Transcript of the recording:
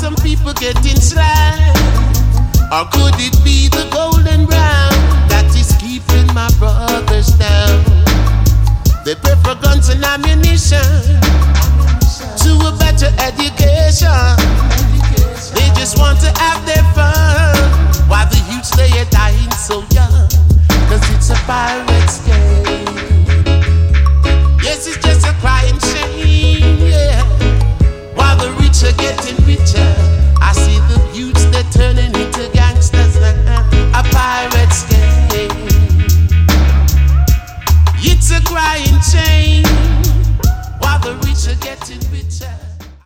some people getting slammed? Or could it be the golden brown that is keeping my brothers down? They prefer guns and ammunition to a better education. They just want to have their fun while the youths they are dying so young. Cause it's a pirate's game. Yes, it's just a crying shame, yeah. While the rich are getting richer, I see the youths they're turning